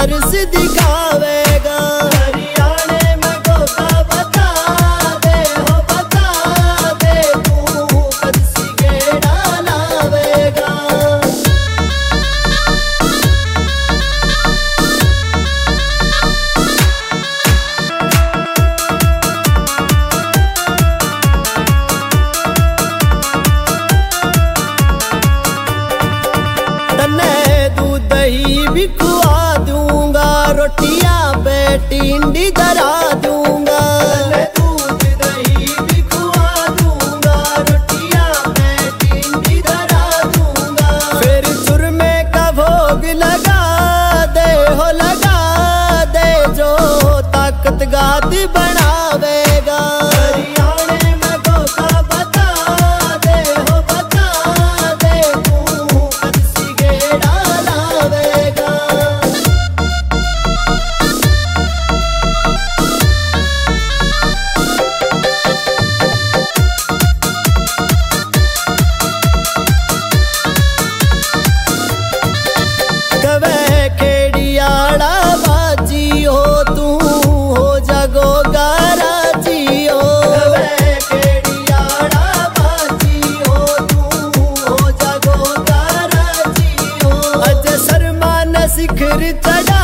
तरस दिखावेगा। हरियाणे में गोगा बता दे हो बता दे, तू कद सी गेड़ा लावेगा। दूध दही भी खुआ दूंगा, रोटियां बेटी इंडी धरा दूंगा। दूध दही भी खुआ दूंगा, रोटियां बेटी इंडी धरा दूंगा। फिर सुरमे का भोग लगा दे हो लगा दे, जो ताकत गाद बनावेगा। हरियाणे में गोगा बता दे हो बता दे, तू कद सी गेड़ा लावेगा। कवे खेड़ियाड़ा बाजी हो, तू हो जागो गाराजी हो। कवे खेड़ियाड़ा बाजी हो, तू हो जागो गाराजी हो। अज शर्मा न शिखर चढ़ा